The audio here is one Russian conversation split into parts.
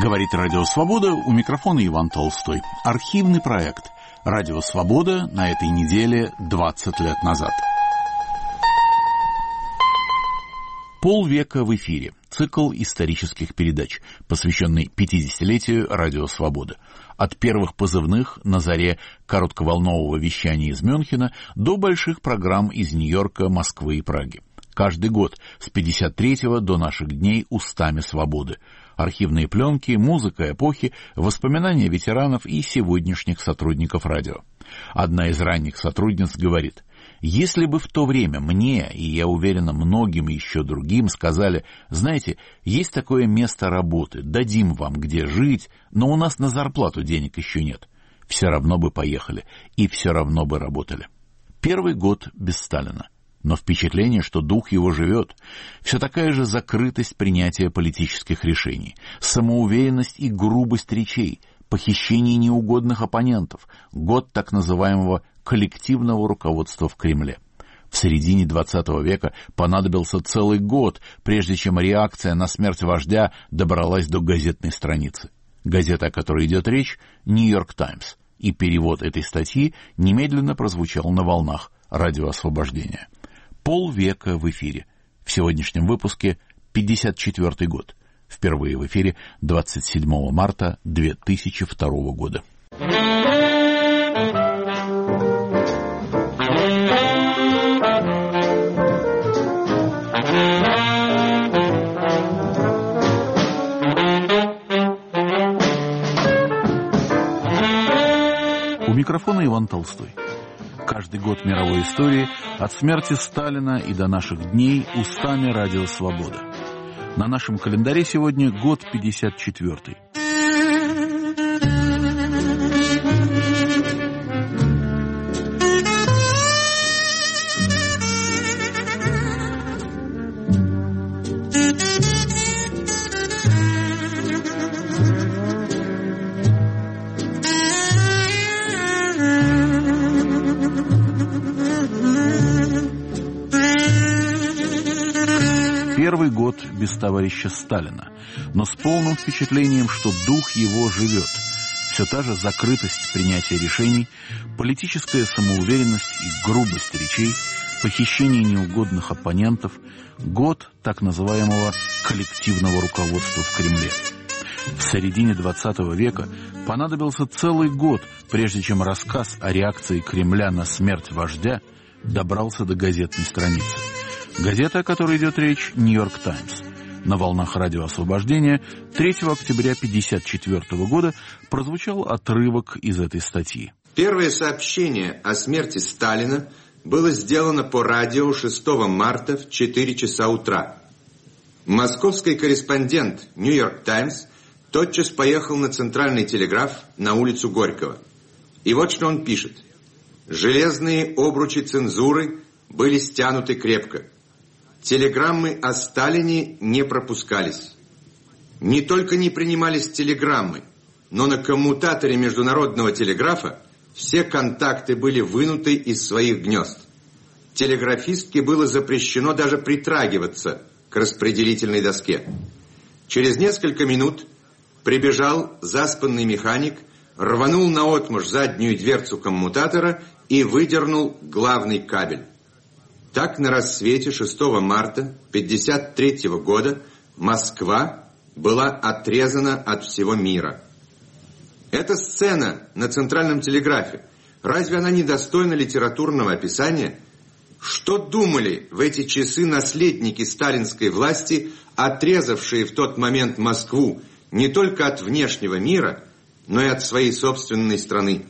Говорит Радио Свобода, у микрофона Иван Толстой. Архивный проект Радио Свобода на этой неделе 20 лет назад. Полвека в эфире. Цикл исторических передач, посвященный 50-летию Радио Свобода. От первых позывных на заре коротковолнового вещания из Мюнхена до больших программ из Нью-Йорка, Москвы и Праги. Каждый год с 53-го до наших дней устами свободы. Архивные пленки, музыка эпохи, воспоминания ветеранов и сегодняшних сотрудников радио. Одна из ранних сотрудниц говорит: «Если бы в то время мне, и я уверена, многим еще другим сказали: знаете, есть такое место работы, дадим вам где жить, но у нас на зарплату денег еще нет», все равно бы поехали и все равно бы работали. Первый год без Сталина. Но впечатление, что дух его живет. Все такая же закрытость принятия политических решений, самоуверенность и грубость речей, похищение неугодных оппонентов, год так называемого коллективного руководства в Кремле. В середине XX века понадобился целый год, прежде чем реакция на смерть вождя добралась до газетной страницы. Газета, о которой идет речь, «Нью-Йорк Таймс», и перевод этой статьи немедленно прозвучал на волнах Радио Освобождения. Полвека в эфире. В сегодняшнем выпуске 54-й год. Впервые в эфире 27 марта 2002 года. У микрофона Иван Толстой. Каждый год мировой истории от смерти Сталина и до наших дней устами Радио Свобода. На нашем календаре сегодня год 54-й. Первый год без товарища Сталина, но с полным впечатлением, что дух его живет. Все та же закрытость принятия решений, политическая самоуверенность и грубость речей, похищение неугодных оппонентов, год так называемого коллективного руководства в Кремле. В середине XX века понадобился целый год, прежде чем рассказ о реакции Кремля на смерть вождя добрался до газетной страницы. Газета, о которой идет речь, «Нью-Йорк Таймс». На волнах Радио Освобождения 3 октября 1954 года прозвучал отрывок из этой статьи. Первое сообщение о смерти Сталина было сделано по радио 6 марта в 4 часа утра. Московский корреспондент «Нью-Йорк Таймс» тотчас поехал на центральный телеграф на улицу Горького. И вот что он пишет. «Железные обручи цензуры были стянуты крепко. Телеграммы о Сталине не пропускались. Не только не принимались телеграммы, но на коммутаторе международного телеграфа все контакты были вынуты из своих гнезд. Телеграфистке было запрещено даже притрагиваться к распределительной доске. Через несколько минут прибежал заспанный механик, рванул наотмашь заднюю дверцу коммутатора и выдернул главный кабель. Так на рассвете 6 марта 1953 года Москва была отрезана от всего мира. Эта сцена на центральном телеграфе, разве она не достойна литературного описания? Что думали в эти часы наследники сталинской власти, отрезавшие в тот момент Москву не только от внешнего мира, но и от своей собственной страны?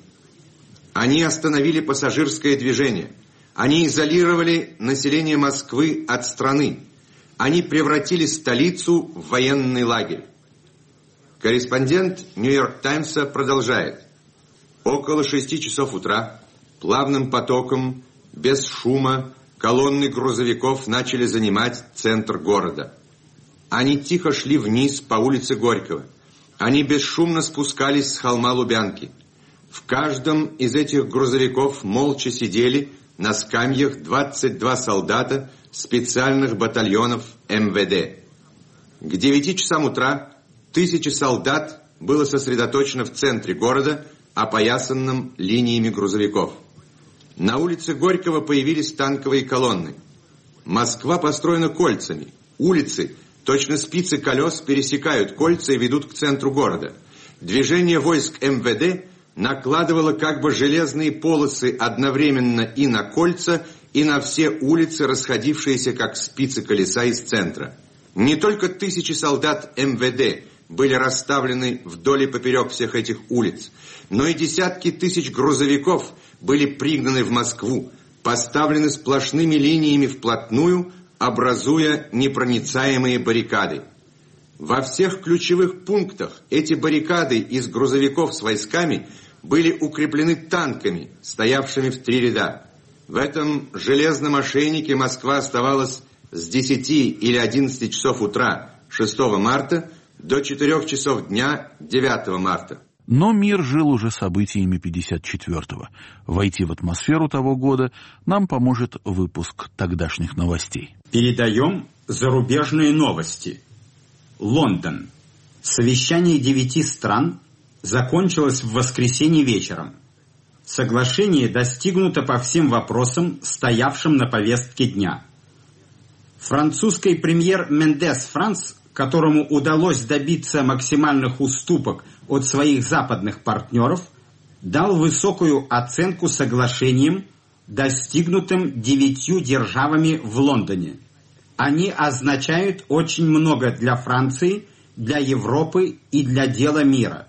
Они остановили пассажирское движение. Они изолировали население Москвы от страны. Они превратили столицу в военный лагерь. Корреспондент «Нью-Йорк Таймса» продолжает. Около 6 часов утра плавным потоком, без шума, колонны грузовиков начали занимать центр города. Они тихо шли вниз по улице Горького. Они бесшумно спускались с холма Лубянки. В каждом из этих грузовиков молча сидели на скамьях 22 солдата специальных батальонов МВД. К 9 часам утра 1000 солдат было сосредоточено в центре города, опоясанном линиями грузовиков. На улице Горького появились танковые колонны. Москва построена кольцами. Улицы, точно спицы колес, пересекают кольца и ведут к центру города. Движение войск МВД накладывало как бы железные полосы одновременно и на кольца, и на все улицы, расходившиеся как спицы колеса из центра. Не только 1000 солдат МВД были расставлены вдоль и поперек всех этих улиц, но и десятки тысяч грузовиков были пригнаны в Москву, поставлены сплошными линиями вплотную, образуя непроницаемые баррикады. Во всех ключевых пунктах эти баррикады из грузовиков с войсками были укреплены танками, стоявшими в 3 ряда. В этом железном ошейнике Москва оставалась с 10 или 11 часов утра 6 марта до 4 часов дня 9 марта. Но мир жил уже событиями 54-го. Войти в атмосферу того года нам поможет выпуск тогдашних новостей. Передаем зарубежные новости. Лондон. Совещание 9 стран закончилось в воскресенье вечером. Соглашение достигнуто по всем вопросам, стоявшим на повестке дня. Французский премьер Мендес Франс, которому удалось добиться максимальных уступок от своих западных партнеров, дал высокую оценку соглашениям, достигнутым 9 державами в Лондоне. Они означают очень много для Франции, для Европы и для дела мира.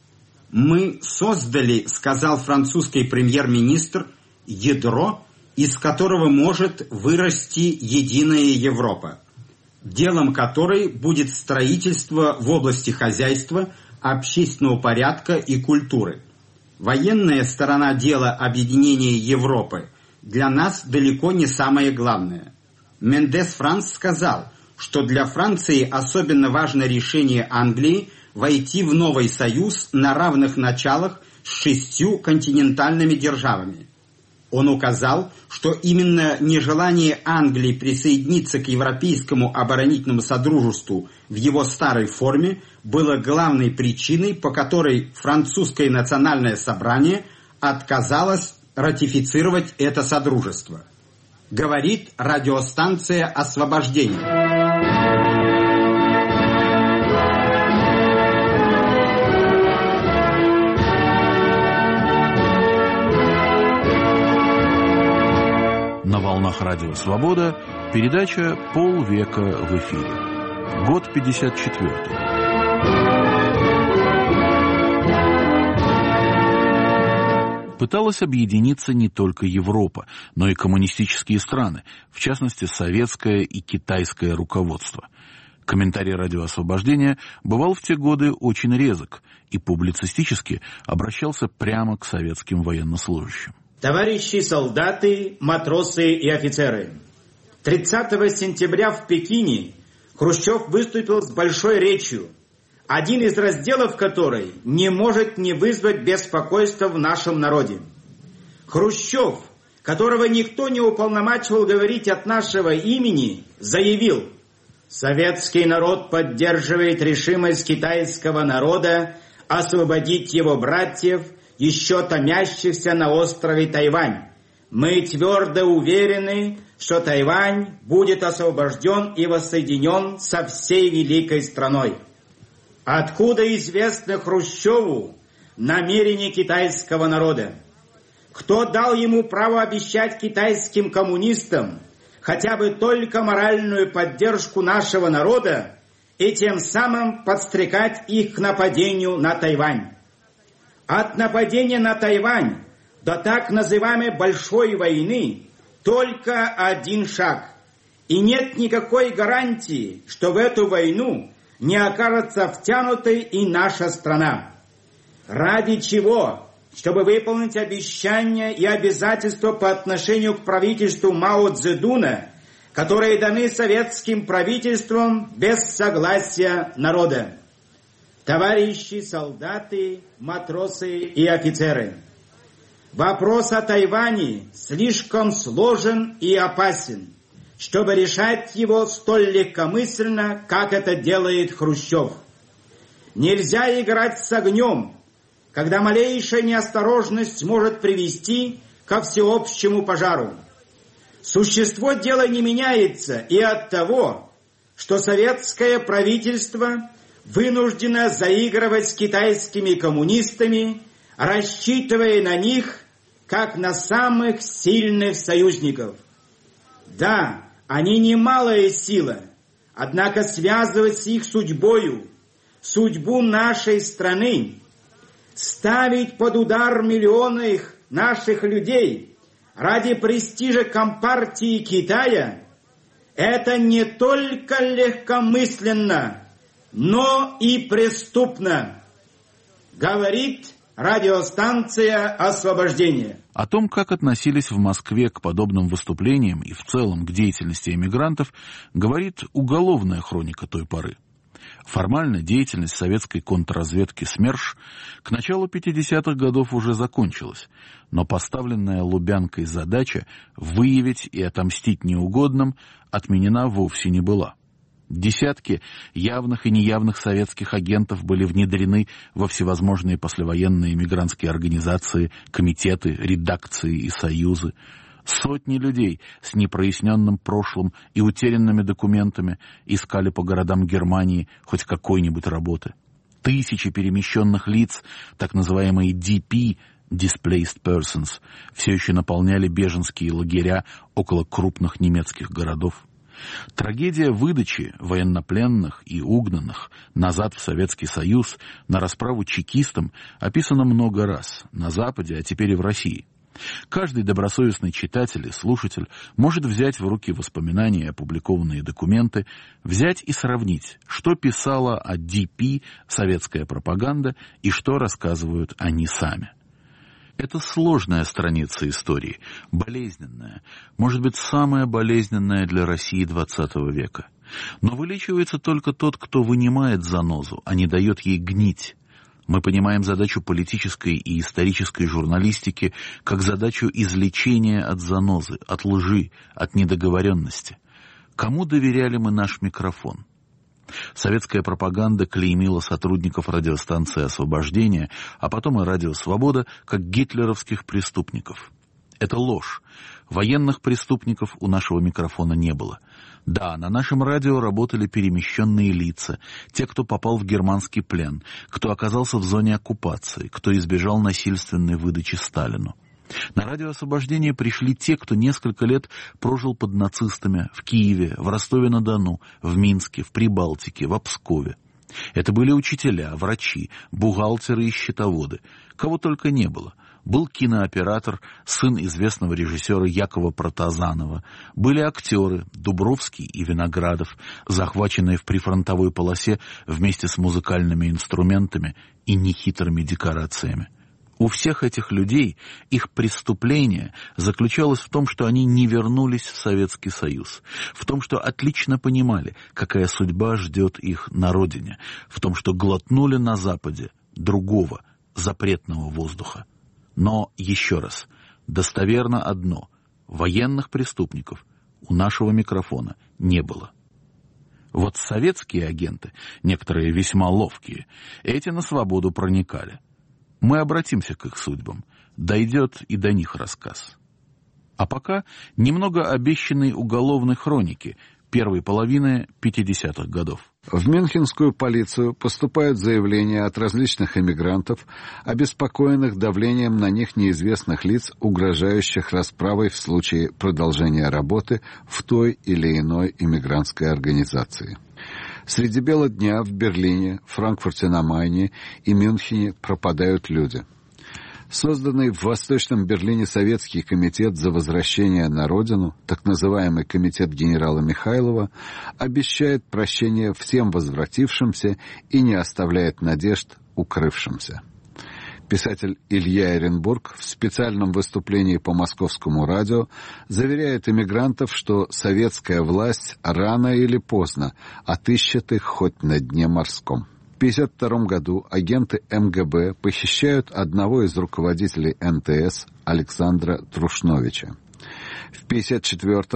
«Мы создали, — сказал французский премьер-министр, — ядро, из которого может вырасти единая Европа, делом которой будет строительство в области хозяйства, общественного порядка и культуры. Военная сторона дела объединения Европы для нас далеко не самое главное». Мендес Франс сказал, что для Франции особенно важно решение Англии войти в новый союз на равных началах с 6 континентальными державами. Он указал, что именно нежелание Англии присоединиться к Европейскому оборонительному содружеству в его старой форме было главной причиной, по которой французское национальное собрание отказалось ратифицировать это содружество. Говорит радиостанция «Освобождение». На волнах радио «Свобода» передача «Полвека в эфире». Год 54-й. Пыталась объединиться не только Европа, но и коммунистические страны, в частности, советское и китайское руководство. Комментарий радио «Освобождение» бывал в те годы очень резок и публицистически обращался прямо к советским военнослужащим. Товарищи солдаты, матросы и офицеры, 30 сентября в Пекине Хрущев выступил с большой речью, один из разделов которой не может не вызвать беспокойства в нашем народе. Хрущев, которого никто не уполномачивал говорить от нашего имени, заявил: «Советский народ поддерживает решимость китайского народа освободить его братьев, еще томящихся на острове Тайвань. Мы твердо уверены, что Тайвань будет освобожден и воссоединен со всей великой страной». Откуда известно Хрущеву намерения китайского народа? Кто дал ему право обещать китайским коммунистам хотя бы только моральную поддержку нашего народа и тем самым подстрекать их к нападению на Тайвань? От нападения на Тайвань до так называемой «большой войны» только один шаг. И нет никакой гарантии, что в эту войну не окажется втянутой и наша страна. Ради чего? Чтобы выполнить обещания и обязательства по отношению к правительству Мао Цзэдуна, которые даны советским правительством без согласия народа. Товарищи солдаты, матросы и офицеры, вопрос о Тайване слишком сложен и опасен, чтобы решать его столь легкомысленно, как это делает Хрущев. Нельзя играть с огнем, когда малейшая неосторожность может привести ко всеобщему пожару. Существо дела не меняется и от того, что советское правительство вынуждено заигрывать с китайскими коммунистами, рассчитывая на них как на самых сильных союзников. Да, они немалая сила, однако связывать с их судьбою, судьбу нашей страны, ставить под удар миллионы наших людей ради престижа Компартии Китая, это не только легкомысленно, но и преступно, говорит радиостанция «Освобождение». О том, как относились в Москве к подобным выступлениям и в целом к деятельности эмигрантов, говорит уголовная хроника той поры. Формально деятельность советской контрразведки СМЕРШ к началу 50-х годов уже закончилась, но поставленная Лубянкой задача выявить и отомстить неугодным отменена вовсе не была. Десятки явных и неявных советских агентов были внедрены во всевозможные послевоенные эмигрантские организации, комитеты, редакции и союзы. Сотни людей с непроясненным прошлым и утерянными документами искали по городам Германии хоть какой-нибудь работы. Тысячи перемещенных лиц, так называемые DP, Displaced Persons, все еще наполняли беженские лагеря около крупных немецких городов. Трагедия выдачи военнопленных и угнанных назад в Советский Союз на расправу чекистам описана много раз на Западе, а теперь и в России. Каждый добросовестный читатель и слушатель может взять в руки воспоминания и опубликованные документы, взять и сравнить, что писала о ДП советская пропаганда и что рассказывают они сами. Это сложная страница истории, болезненная, может быть, самая болезненная для России XX века. Но вылечивается только тот, кто вынимает занозу, а не дает ей гнить. Мы понимаем задачу политической и исторической журналистики как задачу излечения от занозы, от лжи, от недоговоренности. Кому доверяли мы наш микрофон? Советская пропаганда клеймила сотрудников радиостанции «Освобождение», а потом и «Радио Свобода» как гитлеровских преступников. Это ложь. Военных преступников у нашего микрофона не было. Да, на нашем радио работали перемещенные лица, те, кто попал в германский плен, кто оказался в зоне оккупации, кто избежал насильственной выдачи Сталину. На радио «Освобождение» пришли те, кто несколько лет прожил под нацистами в Киеве, в Ростове-на-Дону, в Минске, в Прибалтике, в Пскове. Это были учителя, врачи, бухгалтеры и счетоводы. Кого только не было. Был кинооператор, сын известного режиссера Якова Протазанова. Были актеры Дубровский и Виноградов, захваченные в прифронтовой полосе вместе с музыкальными инструментами и нехитрыми декорациями. У всех этих людей их преступление заключалось в том, что они не вернулись в Советский Союз, в том, что отлично понимали, какая судьба ждет их на родине, в том, что глотнули на Западе другого, запретного воздуха. Но, еще раз, достоверно одно – военных преступников у нашего микрофона не было. Вот советские агенты, некоторые весьма ловкие, эти на свободу проникали. Мы обратимся к их судьбам. Дойдет и до них рассказ. А пока немного обещанной уголовной хроники первой половины 50-х годов. В мюнхенскую полицию поступают заявления от различных эмигрантов, обеспокоенных давлением на них неизвестных лиц, угрожающих расправой в случае продолжения работы в той или иной эмигрантской организации. Среди бела дня в Берлине, Франкфурте на Майне и Мюнхене пропадают люди. Созданный в Восточном Берлине Советский комитет за возвращение на родину, так называемый комитет генерала Михайлова, обещает прощение всем возвратившимся и не оставляет надежд укрывшимся. Писатель Илья Эренбург в специальном выступлении по московскому радио заверяет эмигрантов, что советская власть рано или поздно отыщет их хоть на дне морском. В 1952 году агенты МГБ похищают одного из руководителей НТС Александра Трушновича. В 1954-м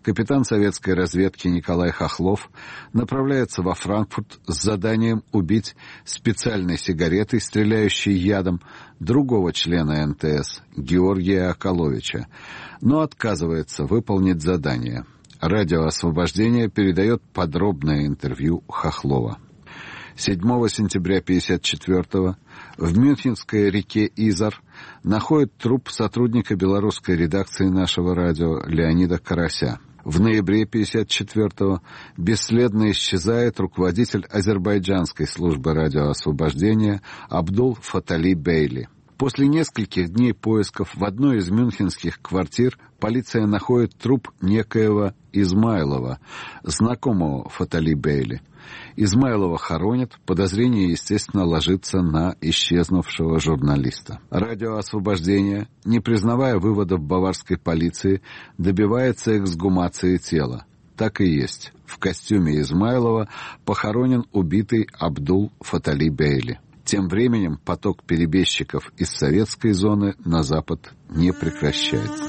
капитан советской разведки Николай Хохлов направляется во Франкфурт с заданием убить специальной сигаретой, стреляющей ядом, другого члена НТС, Георгия Околовича, но отказывается выполнить задание. Радио «Освобождение» передает подробное интервью Хохлова. 7 сентября 1954-го в Мюнхенской реке Изар находят труп сотрудника белорусской редакции нашего радио Леонида Карася. В ноябре 1954-го бесследно исчезает руководитель азербайджанской службы радиоосвобождения Абдул Фатали Бейли. После нескольких дней поисков в одной из мюнхенских квартир полиция находит труп некоего Измайлова, знакомого Фатали Бейли. Измайлова хоронят, подозрение, естественно, ложится на исчезнувшего журналиста. Радио «Освобождение», не признавая выводов баварской полиции, добивается эксгумации тела. Так и есть. В костюме Измайлова похоронен убитый Абдул Фатали Бейли. Тем временем поток перебежчиков из советской зоны на запад не прекращается.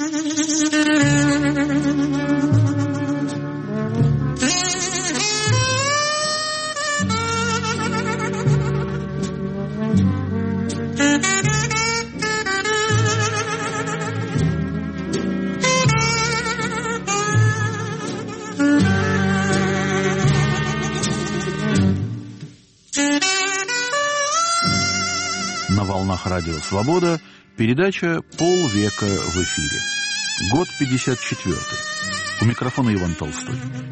На волнах радио «Свобода» передача «Полвека в эфире». Год 54-й. У микрофона Иван Толстой.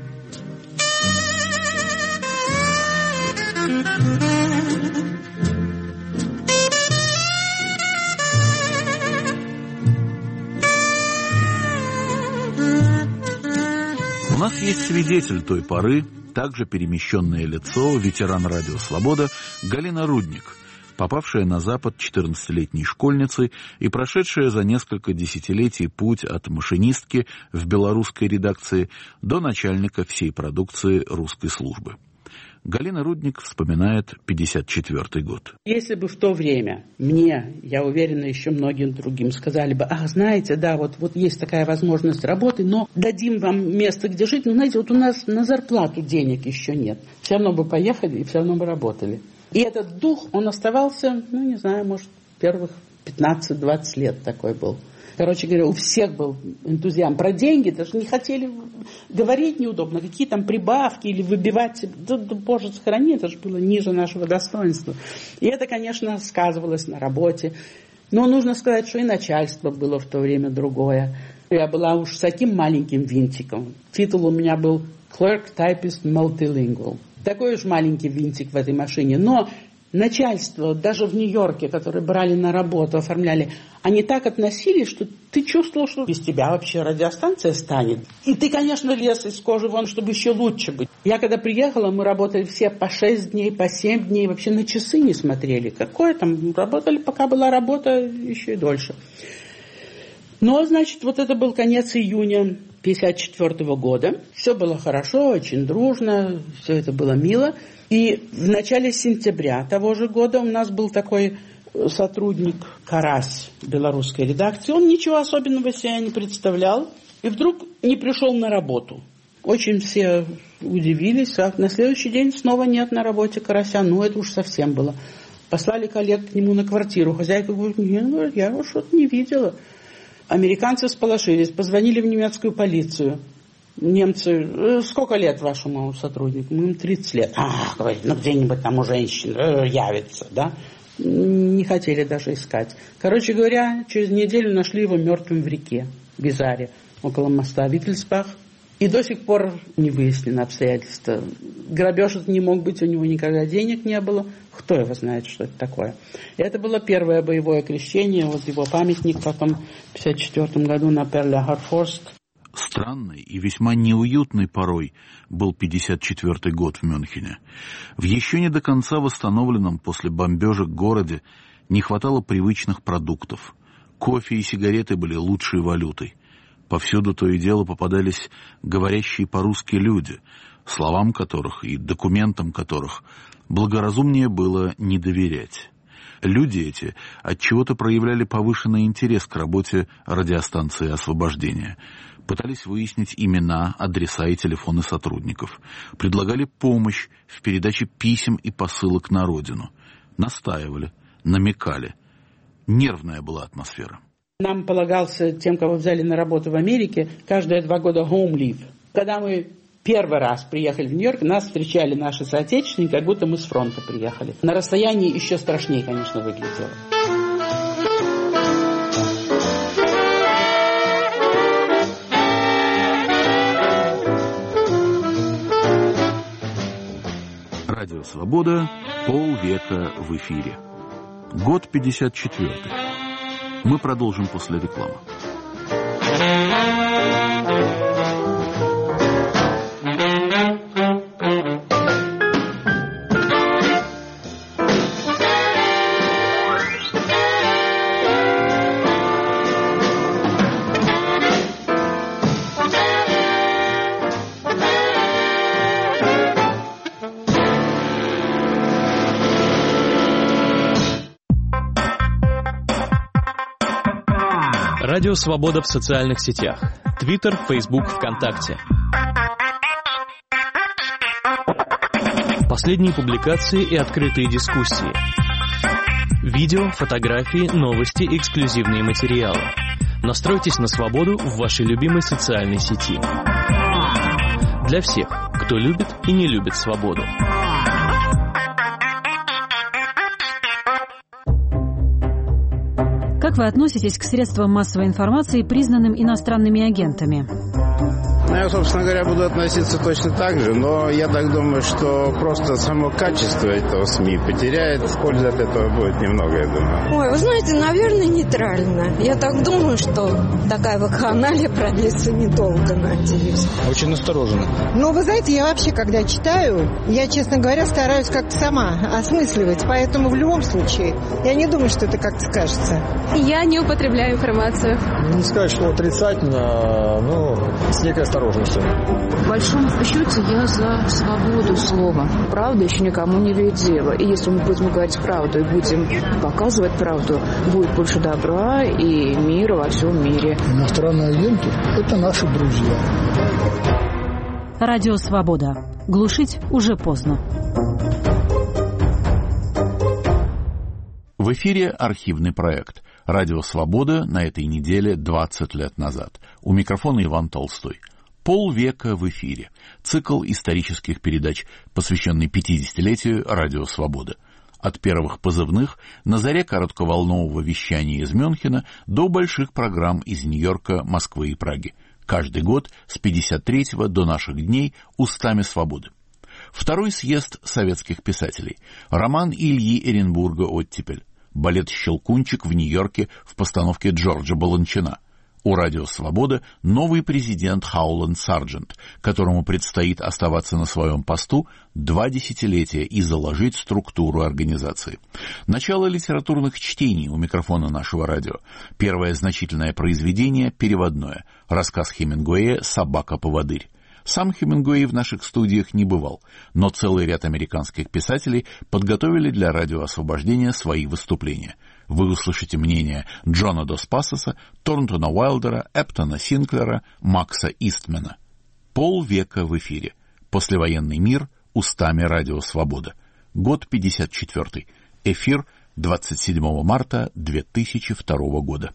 У нас есть свидетель той поры, также перемещенное лицо, ветеран радио «Свобода» Галина Рудник, попавшая на Запад 14-летней школьницей и прошедшая за несколько десятилетий путь от машинистки в белорусской редакции до начальника всей продукции русской службы. Галина Рудник вспоминает 54-й год. Если бы в то время мне, я уверена, еще многим другим сказали бы: знаете, да, вот есть такая возможность работы, но дадим вам место, где жить, но, знаете, вот у нас на зарплату денег еще нет. Все равно бы поехали и все равно бы работали. И этот дух, он оставался, не знаю, может, первых 15-20 лет такой был. Короче говоря, у всех был энтузиазм. Про деньги даже не хотели говорить неудобно, какие там прибавки или выбивать. Да, Боже, сохрани, это же было ниже нашего достоинства. И это, конечно, сказывалось на работе. Но нужно сказать, что и начальство было в то время другое. Я была уж с таким маленьким винтиком. Титул у меня был «Clerk Typist Multilingual». Такой уж маленький винтик в этой машине. Но начальство, даже в Нью-Йорке, которые брали на работу, оформляли, они так относились, что ты чувствовал, что без тебя вообще радиостанция станет. И ты, конечно, лез из кожи вон, чтобы еще лучше быть. Я когда приехала, мы работали все по 6 дней, по 7 дней, вообще на часы не смотрели. Какое там, работали, пока была работа, еще и дольше. Но, значит, вот это был конец июня 1954 года. Все было хорошо, очень дружно, все это было мило. И в начале сентября того же года у нас был такой сотрудник Карась белорусской редакции. Он ничего особенного себя не представлял и вдруг не пришел на работу. Очень все удивились, а на следующий день снова нет на работе Карася. Это уж совсем было. Послали коллег к нему на квартиру. Хозяйка говорит: нет, я его что-то не видела. Американцы всполошились, позвонили в немецкую полицию. Немцы: сколько лет вашему сотруднику? Им 30 лет. Говорит, где-нибудь там у женщин явится, да? Не хотели даже искать. Короче говоря, через неделю нашли его мертвым в реке, в Изаре, около моста Виттельсбах. И до сих пор не выяснено обстоятельства. Грабеж это не мог быть, у него никогда денег не было. Кто его знает, что это такое. И это было первое боевое крещение. Вот его памятник потом в 1954 году на Перля-Харфорст. Странный и весьма неуютный порой был 54-й год в Мюнхене. В еще не до конца восстановленном после бомбежек городе не хватало привычных продуктов. Кофе и сигареты были лучшей валютой. Повсюду то и дело попадались говорящие по-русски люди, словам которых и документам которых благоразумнее было не доверять. Люди эти отчего-то проявляли повышенный интерес к работе радиостанции «Освобождение». Пытались выяснить имена, адреса и телефоны сотрудников. Предлагали помощь в передаче писем и посылок на родину. Настаивали, намекали. Нервная была атмосфера. Нам полагался тем, кого взяли на работу в Америке, каждые 2 года home leave. Когда мы первый раз приехали в Нью-Йорк, нас встречали наши соотечественники, как будто мы с фронта приехали. На расстоянии еще страшнее, конечно, выглядело. Радио «Свобода», полвека в эфире. Год 54-й. Мы продолжим после рекламы. Радио «Свобода» в социальных сетях. Твиттер, Фейсбук, ВКонтакте. Последние публикации и открытые дискуссии. Видео, фотографии, новости, эксклюзивные материалы. Настройтесь на свободу в вашей любимой социальной сети. Для всех, кто любит и не любит свободу. Как вы относитесь к средствам массовой информации, признанным иностранными агентами? Я, собственно говоря, буду относиться точно так же, но я так думаю, что просто само качество этого СМИ потеряет, пользы от этого будет немного, я думаю. Ой, вы знаете, наверное, нейтрально. Я так думаю, что такая вакханалия продлится недолго, надеюсь. Очень осторожно. Ну, вы знаете, я вообще, когда читаю, я, честно говоря, стараюсь как-то сама осмысливать, поэтому в любом случае я не думаю, что это как-то скажется. Я не употребляю информацию. Не сказать, что отрицательно, но с некой осторожностью. В большом счете я за свободу слова. Правда еще никому не имеет дела. И если мы будем говорить правду и будем показывать правду, будет больше добра и мира во всем мире. Иностранные агенты – это наши друзья. Радио «Свобода». Глушить уже поздно. В эфире архивный проект «Радио Свобода» на этой неделе 20 лет назад. У микрофона Иван Толстой. Полвека в эфире. Цикл исторических передач, посвященный 50-летию Радио Свобода. От первых позывных на заре коротковолнового вещания из Мюнхена до больших программ из Нью-Йорка, Москвы и Праги. Каждый год с 53-го до наших дней устами свободы. Второй съезд советских писателей. Роман Ильи Эренбурга «Оттепель». Балет «Щелкунчик» в Нью-Йорке в постановке Джорджа Баланчина. У Радио Свобода новый президент Хауленд Сарджент, которому предстоит оставаться на своем посту 2 десятилетия и заложить структуру организации. Начало литературных чтений у микрофона нашего радио. Первое значительное произведение переводное. Рассказ Хемингуэя «Собака-поводырь». Сам Хемингуэй в наших студиях не бывал, но целый ряд американских писателей подготовили для Радио Освобождения свои выступления. Вы услышите мнения Джона Дос Пасоса, Торнтона Уайлдера, Эптона Синклера, Макса Истмена. Полвека в эфире. Послевоенный мир устами Радио Свобода. Год 54. Эфир 27 марта 2002 года.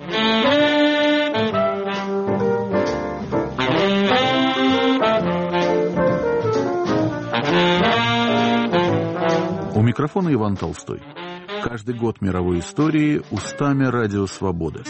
У микрофона Иван Толстой. Каждый год мировой истории устами Радио Свобода.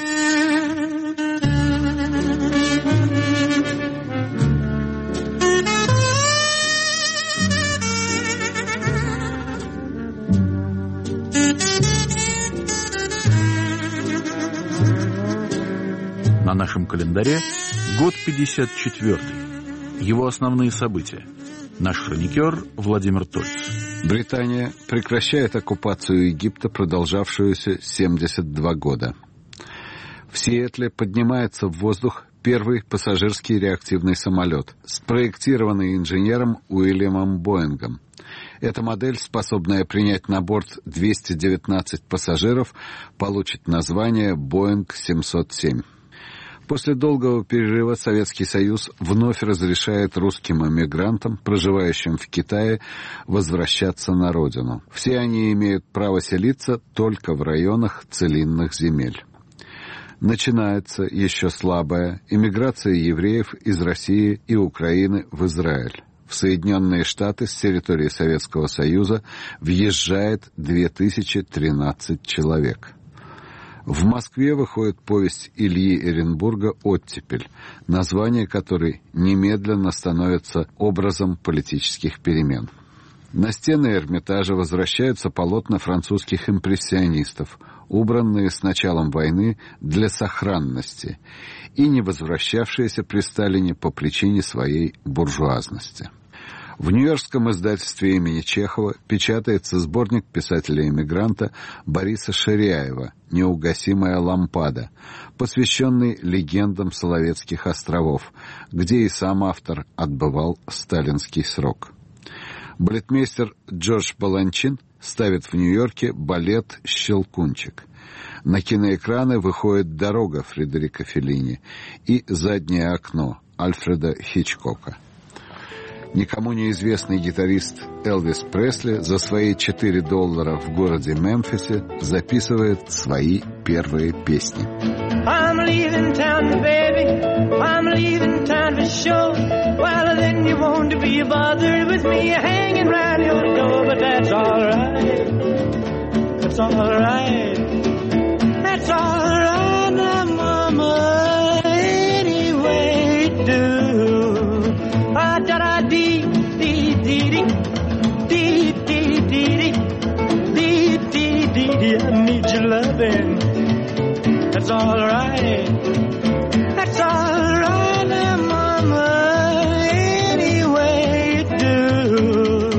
На нашем календаре год 54-й. Его основные события. Наш хроникер Владимир Тольц. Британия прекращает оккупацию Египта, продолжавшуюся 72 года. В Сиэтле поднимается в воздух первый пассажирский реактивный самолет, спроектированный инженером Уильямом Боингом. Эта модель, способная принять на борт 219 пассажиров, получит название Boeing 707. После долгого перерыва Советский Союз вновь разрешает русским эмигрантам, проживающим в Китае, возвращаться на родину. Все они имеют право селиться только в районах целинных земель. Начинается еще слабая эмиграция евреев из России и Украины в Израиль. В Соединенные Штаты с территории Советского Союза въезжает 2013 человек. В Москве выходит повесть Ильи Эренбурга «Оттепель», название которой немедленно становится образом политических перемен. На стены Эрмитажа возвращаются полотна французских импрессионистов, убранные с началом войны для сохранности и не возвращавшиеся при Сталине по причине своей буржуазности. В нью-йоркском издательстве имени Чехова печатается сборник писателя-эмигранта Бориса Ширяева «Неугасимая лампада», посвященный легендам Соловецких островов, где и сам автор отбывал сталинский срок. Балетмейстер Джордж Баланчин ставит в Нью-Йорке балет «Щелкунчик». На киноэкраны выходит «Дорога» Фредерико Феллини и «Заднее окно» Альфреда Хичкока. Никому неизвестный гитарист Элвис Пресли за свои $4 в городе Мемфисе записывает свои первые песни. I'm leaving town, baby. I'm leaving town for sure. Well, then you won't be bothered with me hanging round your door, but that's all right. That's all right. That's all right, now, mama. Anyway, do. Da-da-dee, dee-dee-dee, dee-dee-dee-dee, dee-dee-dee-dee. I need your loving. That's all right. That's all right, now, mama. Anyway you do.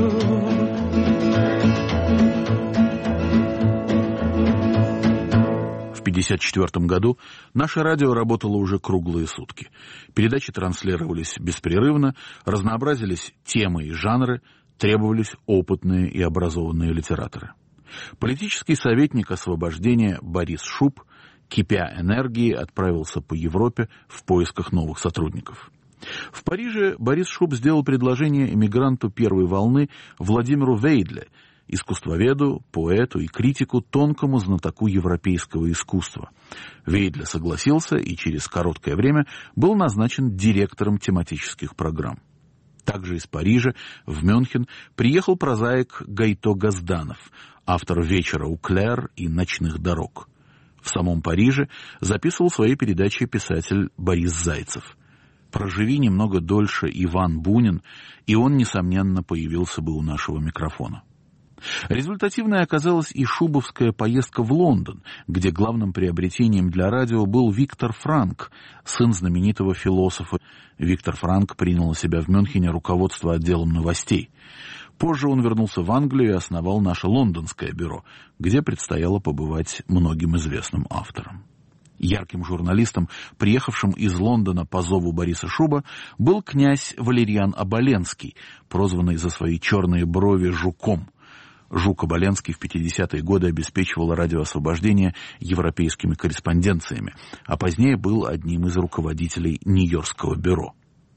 В 1954 году наше радио работало уже круглые сутки. Передачи транслировались беспрерывно, разнообразились темы и жанры, требовались опытные и образованные литераторы. Политический советник освобождения Борис Шуб, кипя энергией, отправился по Европе в поисках новых сотрудников. В Париже Борис Шуб сделал предложение эмигранту первой волны Владимиру Вейдле, искусствоведу, поэту и критику, тонкому знатоку европейского искусства. Вейдле согласился и через короткое время был назначен директором тематических программ. Также из Парижа в Мюнхен приехал прозаик Гайто Газданов, автор «Вечера у Клэр» и «Ночных дорог». В самом Париже записывал свои передачи писатель Борис Зайцев. Проживи немного дольше Иван Бунин, и он, несомненно, появился бы у нашего микрофона. Результативной оказалась и шубовская поездка в Лондон, где главным приобретением для радио был Виктор Франк, сын знаменитого философа. Виктор Франк принял на себя в Мюнхене руководство отделом новостей. Позже он вернулся в Англию и основал наше лондонское бюро, где предстояло побывать многим известным авторам. Ярким журналистом, приехавшим из Лондона по зову Бориса Шуба, был князь Валерьян Оболенский, прозванный за свои черные брови «Жуком». Жук Оболенский в 50-е годы обеспечивал радио «Освобождение» европейскими корреспонденциями, а позднее был одним из руководителей Нью-Йоркского бюро.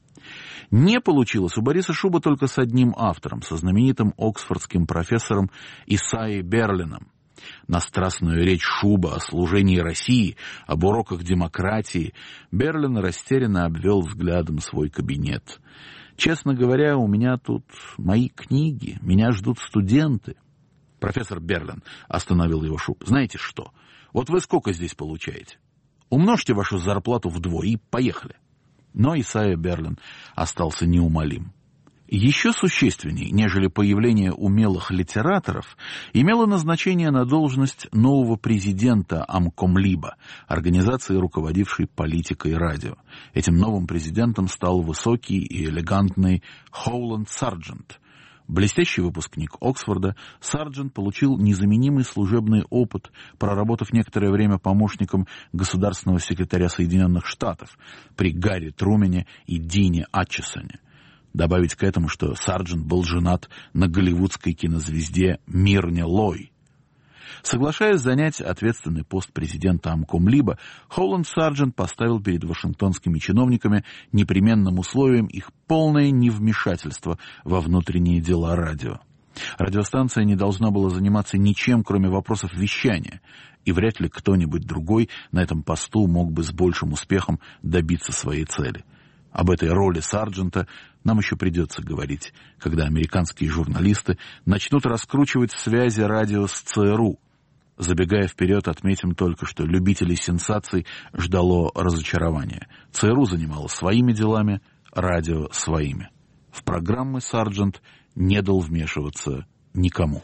Не получилось у Бориса Шуба только с одним автором, со знаменитым оксфордским профессором Исайей Берлином. На страстную речь Шуба о служении России, об уроках демократии Берлин растерянно обвел взглядом свой кабинет. «Честно говоря, у меня тут мои книги, меня ждут студенты». «Профессор Берлин», — остановил его Шуб, — «знаете что? Вот вы сколько здесь получаете? Умножьте вашу зарплату вдвое и поехали». Но Исайя Берлин остался неумолим. Еще существенней, нежели появление умелых литераторов, имело назначение на должность нового президента Амкомлиба, организации, руководившей политикой радио. Этим новым президентом стал высокий и элегантный Хоуланд Сарджент. Блестящий выпускник Оксфорда, Сарджент получил незаменимый служебный опыт, проработав некоторое время помощником государственного секретаря Соединенных Штатов при Гарри Трумене и Дине Атчисоне. Добавить к этому, что Сарджент был женат на голливудской кинозвезде Мирне Лой. Соглашаясь занять ответственный пост президента Амкомлиба, Холланд Сарджент поставил перед вашингтонскими чиновниками непременным условием их полное невмешательство во внутренние дела радио. Радиостанция не должна была заниматься ничем, кроме вопросов вещания, и вряд ли кто-нибудь другой на этом посту мог бы с большим успехом добиться своей цели. Об этой роли Сарджента нам еще придется говорить, когда американские журналисты начнут раскручивать связи радио с ЦРУ. Забегая вперед, отметим только, что любителей сенсаций ждало разочарование. ЦРУ занималось своими делами, радио своими. В программы Сарджент не дал вмешиваться никому.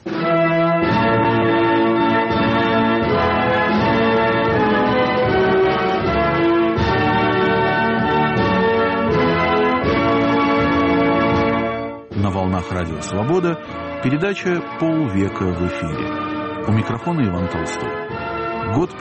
На волнах Радио Свобода передача «Полвека в эфире». У микрофона Иван Толстой. Год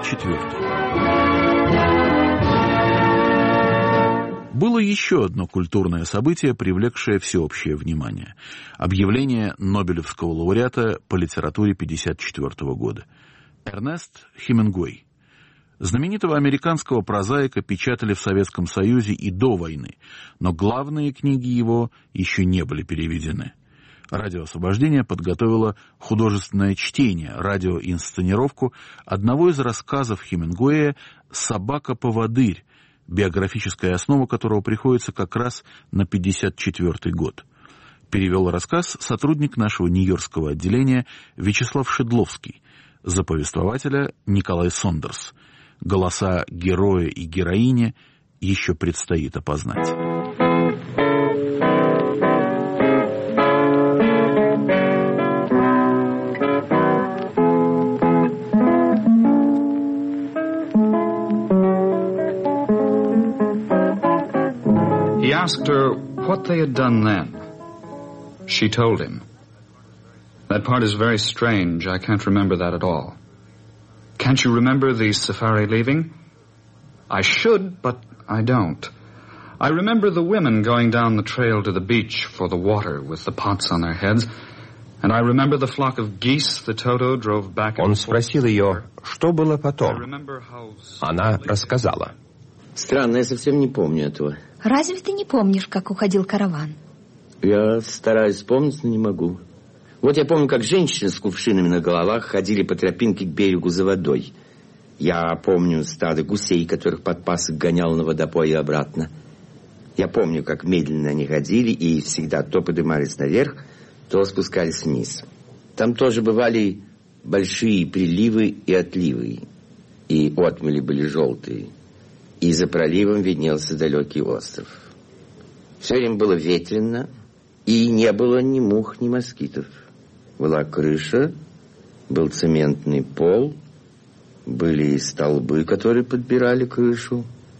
54. Было еще одно культурное событие, привлекшее всеобщее внимание. Объявление Нобелевского лауреата по литературе 1954 года. Эрнест Хемингуэй. Знаменитого американского прозаика печатали в Советском Союзе и до войны, но главные книги его еще не были переведены. Радио Освобождение подготовило художественное чтение, радиоинсценировку одного из рассказов Хемингуэя «Собака-поводырь», биографическая основа которого приходится как раз на 1954 год. Перевел рассказ сотрудник нашего нью-йоркского отделения Вячеслав Шедловский, за повествователя Николай Сондерс. Голоса героя и героини еще предстоит опознать. He asked her what they had done then. She told him. That part is very strange. I can't remember that at all. Can't you remember the safari leaving? I should, but I don't. I remember the women going down the trail to the beach for the water with the pots on their heads, and I remember the flock of geese the Toto drove back and forth. Он спросил ее, что было потом. Она рассказала. Странно, я совсем не помню этого. Разве ты не помнишь, как уходил караван? Я стараюсь вспомнить, но не могу. Вот я помню, как женщины с кувшинами на головах ходили по тропинке к берегу за водой. Я помню стадо гусей, которых подпасок гонял на водопой и обратно. Я помню, как медленно они ходили и всегда то поднимались наверх, то спускались вниз. Там тоже бывали большие приливы и отливы, и отмели были желтые. И за проливом виднелся далекий остров. Все время было ветрено, и не было ни мух, ни москитов. Была крыша, был цементный пол, были столбы, которые подпирали крышу,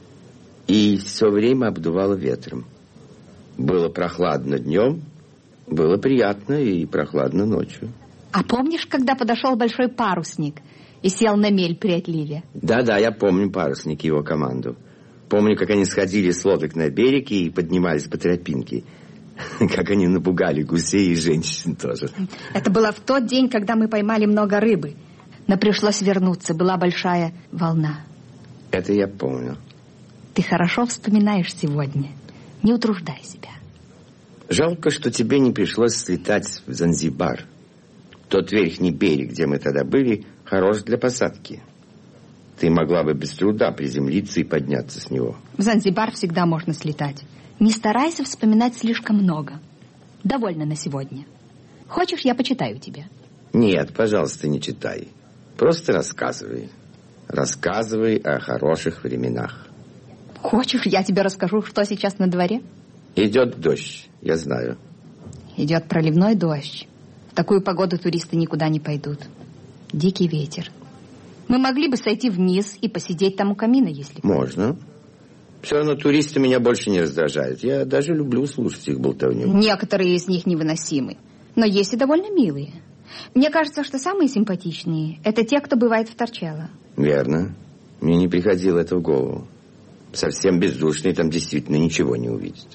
и все время обдувало ветром. Было прохладно днем, было приятно и прохладно ночью. А помнишь, когда подошел большой парусник и сел на мель при отливе? Да, я помню парусник и его команду. Помню, как они сходили с лодок на берег и поднимались по тропинке. Как они напугали гусей и женщин тоже. Это было в тот день, когда мы поймали много рыбы. Но пришлось вернуться, была большая волна. Это я помню. Ты хорошо вспоминаешь сегодня. Не утруждай себя. Жалко, что тебе не пришлось слетать в Занзибар. Тот верхний берег, где мы тогда были, хорош для посадки. Ты могла бы без труда приземлиться и подняться с него. В Занзибар всегда можно слетать. Не старайся вспоминать слишком много. Довольно на сегодня. Хочешь, я почитаю тебе? Нет, пожалуйста, не читай. Просто рассказывай. Рассказывай о хороших временах. Хочешь, я тебе расскажу, что сейчас на дворе? Идет дождь, я знаю. Идет проливной дождь. В такую погоду туристы никуда не пойдут. Дикий ветер. Мы могли бы сойти вниз и посидеть там у камина, если... Можно. Все равно туристы меня больше не раздражают. Я даже люблю слушать их болтовню. Некоторые из них невыносимы, но есть и довольно милые. Мне кажется, что самые симпатичные — это те, кто бывает в Торчелло. Верно. Мне не приходило это в голову. Совсем бездушные там действительно ничего не увидят.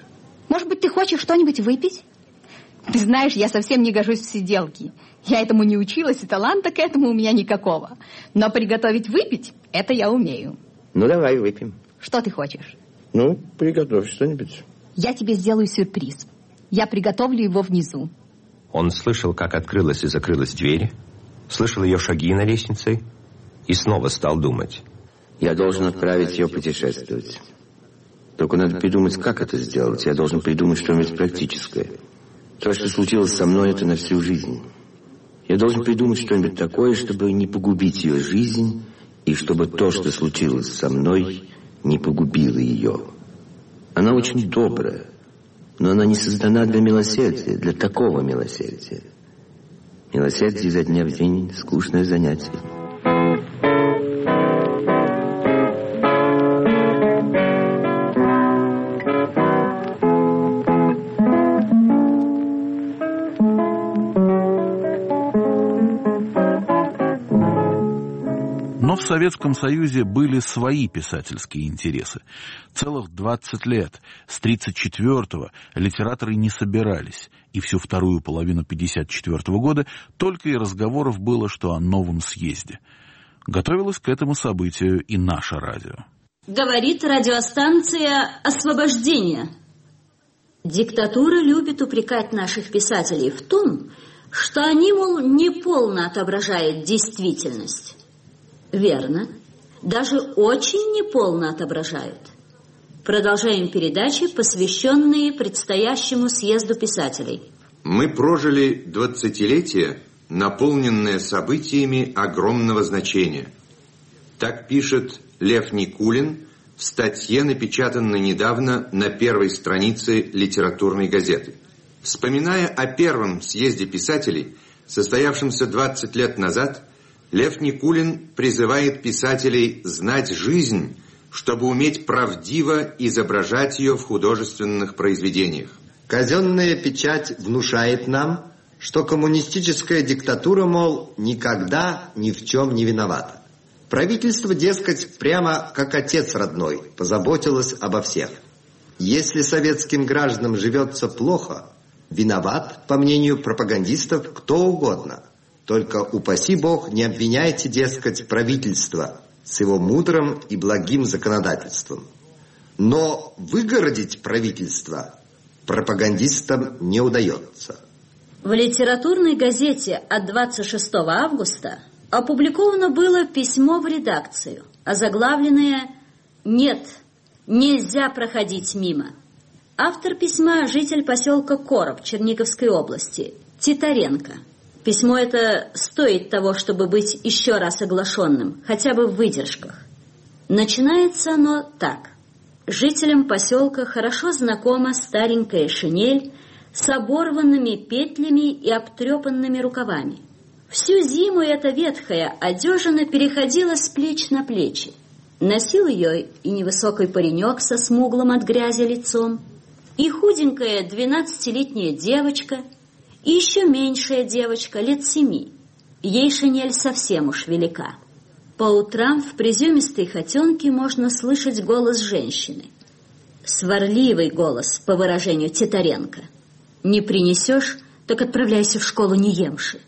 Может быть, ты хочешь что-нибудь выпить? Ты знаешь, я совсем не гожусь в сиделки. Я этому не училась, и таланта к этому у меня никакого. Но приготовить выпить, это я умею. Ну, давай выпьем. Что ты хочешь? Ну, приготовь что-нибудь. Я тебе сделаю сюрприз. Я приготовлю его внизу. Он слышал, как открылась и закрылась дверь, слышал ее шаги на лестнице и снова стал думать. Я должен отправить ее путешествовать. Только надо придумать, как это сделать. Я должен придумать что-нибудь практическое. То, что случилось со мной, это на всю жизнь. Я должен придумать что-нибудь такое, чтобы не погубить ее жизнь, и чтобы то, что случилось со мной, не погубило ее. Она очень добрая, но она не создана для милосердия, для такого милосердия. Милосердие изо дня в день — скучное занятие. Но в Советском Союзе были свои писательские интересы. Целых 20 лет, с 1934-го, литераторы не собирались, и всю вторую половину 1954 года только и разговоров было, что о новом съезде. Готовилось к этому событию и наше радио. Говорит радиостанция «Освобождение». Диктатура любит упрекать наших писателей в том, что они, мол, неполно отображают действительность. Верно. Даже очень неполно отображают. Продолжаем передачи, посвященные предстоящему съезду писателей. Мы прожили 20-летие, наполненное событиями огромного значения. Так пишет Лев Никулин в статье, напечатанной недавно на первой странице литературной газеты. Вспоминая о первом съезде писателей, состоявшемся 20 лет назад, Лев Никулин призывает писателей знать жизнь, чтобы уметь правдиво изображать ее в художественных произведениях. Казенная печать внушает нам, что коммунистическая диктатура, мол, никогда ни в чем не виновата. Правительство, дескать, прямо как отец родной, позаботилось обо всех. Если советским гражданам живется плохо, виноват, по мнению пропагандистов, кто угодно. Только, упаси Бог, не обвиняйте, дескать, правительство с его мудрым и благим законодательством. Но выгородить правительство пропагандистам не удается. В литературной газете от 26 августа опубликовано было письмо в редакцию, озаглавленное «Нет, нельзя проходить мимо». Автор письма – житель поселка Короб Черниговской области, Титаренко. Письмо это стоит того, чтобы быть еще раз оглашенным, хотя бы в выдержках. Начинается оно так. Жителям поселка хорошо знакома старенькая шинель с оборванными петлями и обтрепанными рукавами. Всю зиму эта ветхая одежина переходила с плеч на плечи. Носил ее и невысокий паренек со смуглым от грязи лицом, и худенькая 12-летняя девочка, и еще меньшая девочка, лет 7. Ей шинель совсем уж велика. По утрам в приземистой хотенке можно слышать голос женщины. Сварливый голос, по выражению Титаренко. Не принесешь, так отправляйся в школу не емши.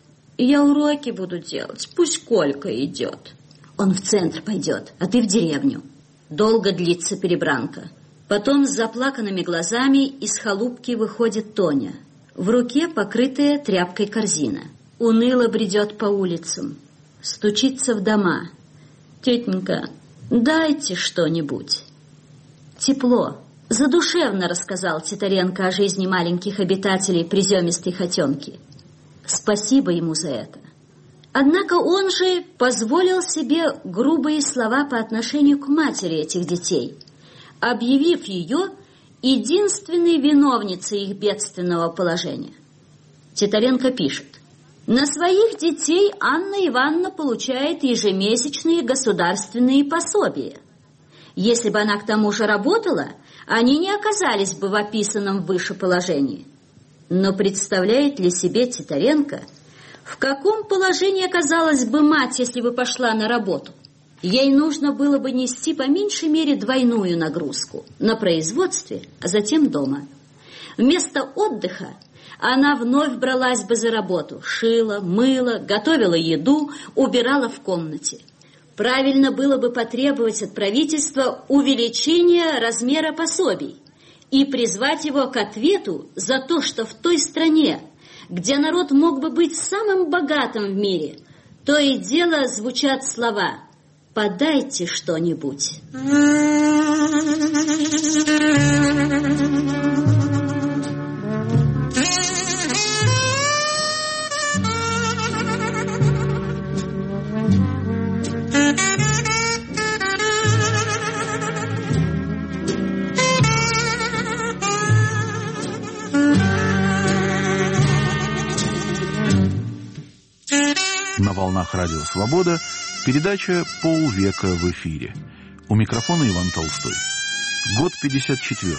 Я уроки буду делать, пусть Колька идет. Он в центр пойдет, а ты в деревню. Долго длится перебранка. Потом с заплаканными глазами из халупки выходит Тоня. В руке покрытая тряпкой корзина. Уныло бредет по улицам. Стучится в дома. Тетенька, дайте что-нибудь. Тепло. Задушевно рассказал Титаренко о жизни маленьких обитателей приземистой хотенки. Спасибо ему за это. Однако он же позволил себе грубые слова по отношению к матери этих детей, объявив ее единственной виновницей их бедственного положения. Титаренко пишет: на своих детей Анна Ивановна получает ежемесячные государственные пособия. Если бы она к тому же работала, они не оказались бы в описанном выше положении. Но представляет ли себе Титаренко, в каком положении оказалась бы мать, если бы пошла на работу? ей нужно было бы нести по меньшей мере двойную нагрузку на производстве, а затем дома. Вместо отдыха она вновь бралась бы за работу, шила, мыла, готовила еду, убирала в комнате. Правильно было бы потребовать от правительства увеличения размера пособий и призвать его к ответу за то, что в той стране, где народ мог бы быть самым богатым в мире, то и дело звучат слова «подайте что-нибудь». На волнах Радио Свобода передача «Полвека в эфире». У микрофона Иван Толстой. Год 54-й.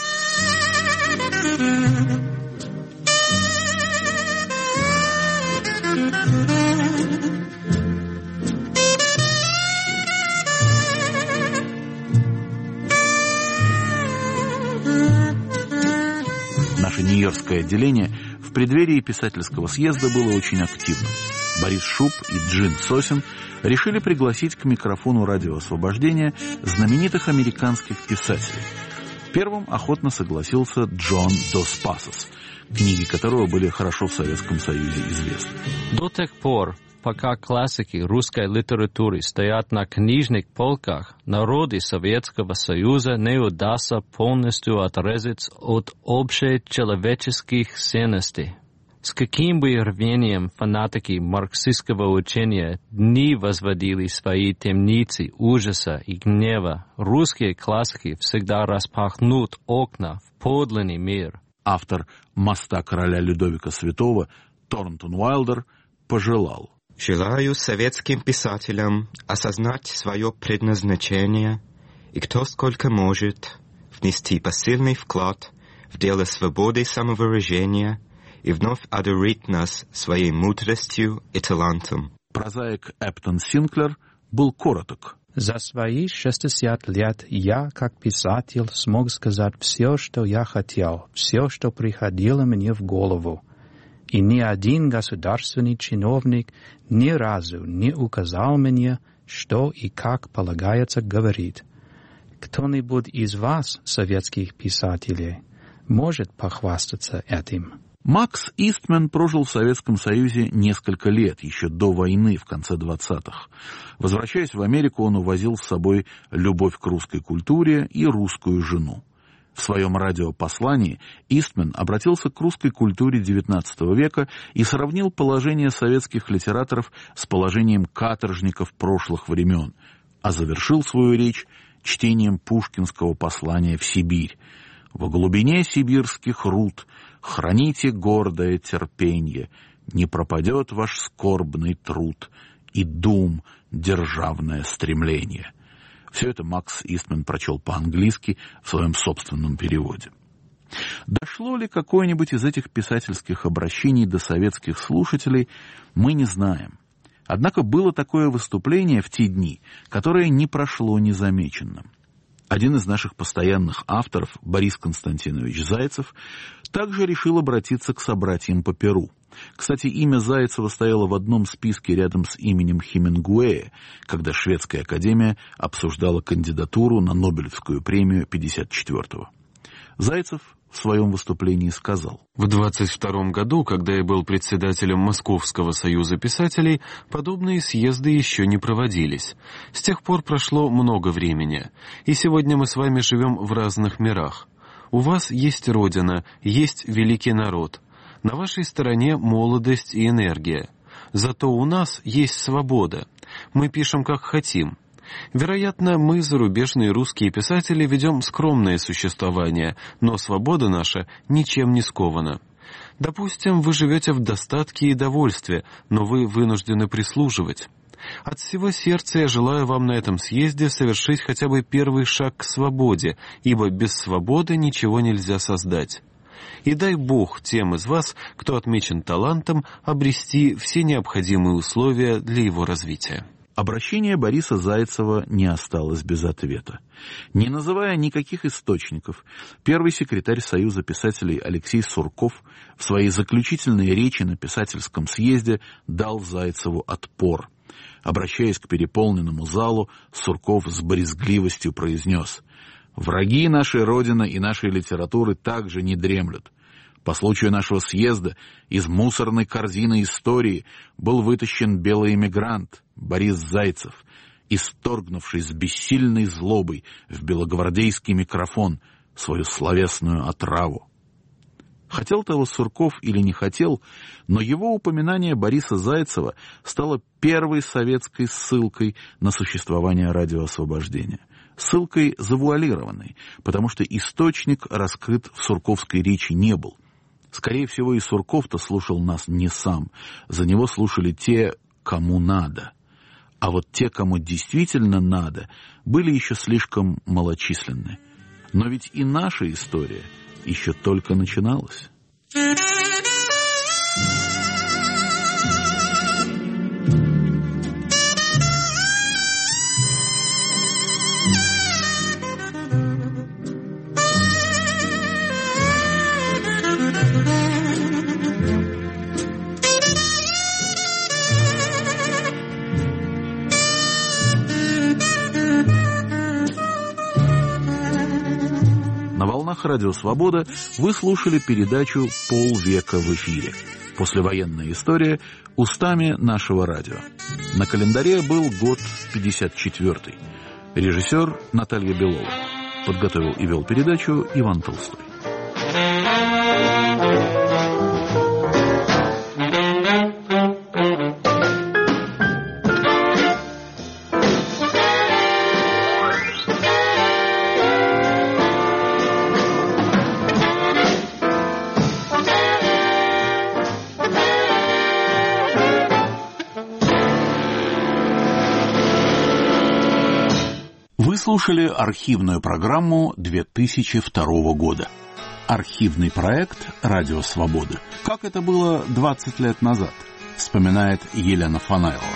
Наше нью-йоркское отделение в преддверии писательского съезда было очень активным. Борис Шуб и Джин Сосин решили пригласить к микрофону «Радио Освобождения» знаменитых американских писателей. Первым охотно согласился Джон Дос Пасос, книги которого были хорошо в Советском Союзе известны. До тех пор, пока классики русской литературы стоят на книжных полках, народы Советского Союза не удастся полностью отрезать от общечеловеческих ценностей. С каким бы рвением фанатики марксистского учения не возводили свои темницы ужаса и гнева, русские классики всегда распахнут окна в подлинный мир. Автор «Моста короля Людовика Святого» Торнтон Уайлдер пожелал: «Желаю советским писателям осознать свое предназначение и кто сколько может внести посильный вклад в дело свободы самовыражения и вновь одарить нас своей мудростью и талантом». Прозаик Эптон Синклер был короток. За свои 60 лет я, как писатель, смог сказать все, что я хотел, все, что приходило мне в голову. И ни один государственный чиновник ни разу не указал мне, что и как полагается говорить. Кто-нибудь из вас, советских писателей, может похвастаться этим? Макс Истмен прожил в Советском Союзе несколько лет, еще до войны, в конце 20-х. Возвращаясь в Америку, он увозил с собой любовь к русской культуре и русскую жену. В своем радиопослании Истмен обратился к русской культуре XIX века и сравнил положение советских литераторов с положением каторжников прошлых времен, а завершил свою речь чтением пушкинского послания в Сибирь. «Во глубине сибирских руд храните гордое терпенье, не пропадет ваш скорбный труд и дум державное стремление». Все это Макс Истмен прочел по-английски в своем собственном переводе. Дошло ли какое-нибудь из этих писательских обращений до советских слушателей, мы не знаем. Однако было такое выступление в те дни, которое не прошло незамеченным. Один из наших постоянных авторов, Борис Константинович Зайцев, также решил обратиться к собратьям по перу. Кстати, имя Зайцева стояло в одном списке рядом с именем Хемингуэя, когда Шведская академия обсуждала кандидатуру на Нобелевскую премию 1954-го. Зайцев в своем выступлении сказал: «В 22 году, когда я был председателем Московского союза писателей, подобные съезды еще не проводились. С тех пор прошло много времени, и сегодня мы с вами живем в разных мирах. У вас есть родина, есть великий народ. На вашей стороне молодость и энергия. Зато у нас есть свобода. Мы пишем, как хотим. Вероятно, мы, зарубежные русские писатели, ведем скромное существование, но свобода наша ничем не скована. Допустим, вы живете в достатке и довольстве, но вы вынуждены прислуживать. От всего сердца я желаю вам на этом съезде совершить хотя бы первый шаг к свободе, ибо без свободы ничего нельзя создать. И дай Бог тем из вас, кто отмечен талантом, обрести все необходимые условия для его развития». Обращение Бориса Зайцева не осталось без ответа. Не называя никаких источников, первый секретарь Союза писателей Алексей Сурков в своей заключительной речи на писательском съезде дал Зайцеву отпор. Обращаясь к переполненному залу, Сурков с брезгливостью произнес: «Враги нашей Родины и нашей литературы также не дремлют. По случаю нашего съезда из мусорной корзины истории был вытащен белый эмигрант Борис Зайцев, исторгнувший с бессильной злобой в белогвардейский микрофон свою словесную отраву». Хотел того Сурков или не хотел, но его упоминание Бориса Зайцева стало первой советской ссылкой на существование радио «Освобождение». Ссылкой завуалированной, потому что источник раскрыт в сурковской речи не был. Скорее всего, и Сурков-то слушал нас не сам. За него слушали те, кому надо. А вот те, кому действительно надо, были еще слишком малочисленны. Но ведь и наша история еще только начиналась. Радио «Свобода» вы слушали передачу «Полвека в эфире». Послевоенная история устами нашего радио. На календаре был год 54-й. Режиссер Наталья Белова. Подготовил и вел передачу Иван Толстой. Слушали архивную программу 2002 года. Архивный проект «Радио Свобода». Как это было 20 лет назад, вспоминает Елена Фанайлова.